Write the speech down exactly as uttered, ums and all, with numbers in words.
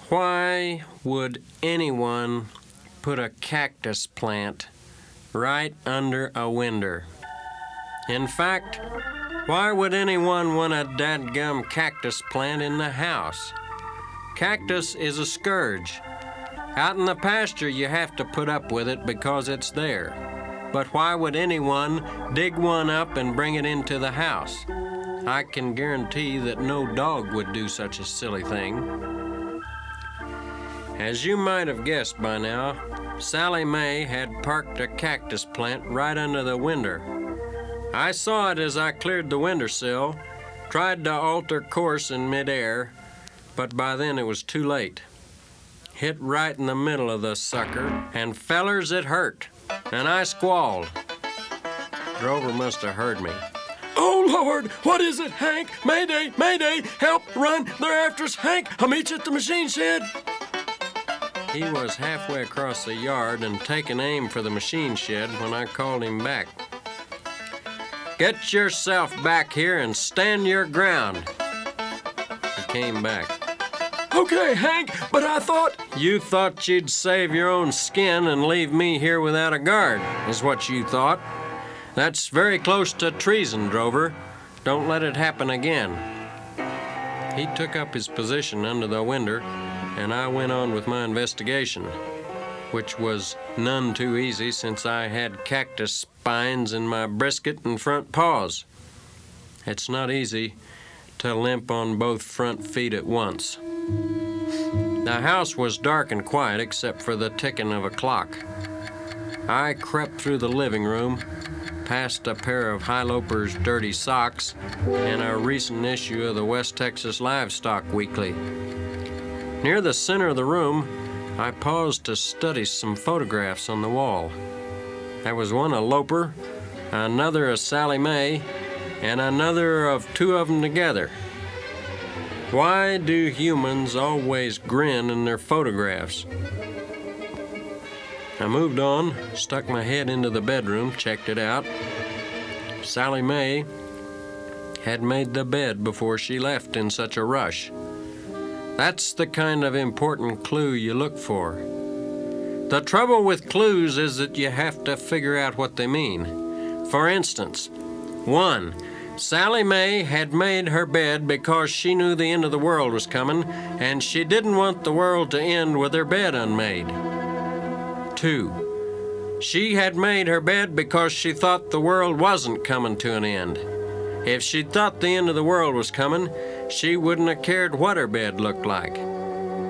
Why would anyone put a cactus plant right under a window? In fact, why would anyone want a dadgum cactus plant in the house? Cactus is a scourge. Out in the pasture, you have to put up with it because it's there. But why would anyone dig one up and bring it into the house? I can guarantee that no dog would do such a silly thing. As you might have guessed by now, Sally Mae had parked a cactus plant right under the window. I saw it as I cleared the windowsill, tried to alter course in midair, but by then it was too late. Hit right in the middle of the sucker, and fellers, it hurt, and I squalled. Drover must have heard me. Oh, Lord, what is it, Hank? Mayday, mayday, help, run, they're after us, Hank, I'll meet you at the machine shed. He was halfway across the yard and taking aim for the machine shed when I called him back. Get yourself back here and stand your ground. He came back. Okay, Hank, but I thought... You thought you'd save your own skin and leave me here without a guard, is what you thought. That's very close to treason, Drover. Don't let it happen again. He took up his position under the window, and I went on with my investigation, which was none too easy since I had cactus spines in my brisket and front paws. It's not easy to limp on both front feet at once. The house was dark and quiet except for the ticking of a clock. I crept through the living room, past a pair of High Loper's dirty socks and a recent issue of the West Texas Livestock Weekly. Near the center of the room, I paused to study some photographs on the wall. There was one of Loper, another of Sally Mae, and another of two of them together. Why do humans always grin in their photographs? I moved on, stuck my head into the bedroom, checked it out. Sally Mae had made the bed before she left in such a rush. That's the kind of important clue you look for. The trouble with clues is that you have to figure out what they mean. For instance, one, Sally Mae had made her bed because she knew the end of the world was coming, and she didn't want the world to end with her bed unmade. Two, she had made her bed because she thought the world wasn't coming to an end. If she'd thought the end of the world was coming, she wouldn't have cared what her bed looked like.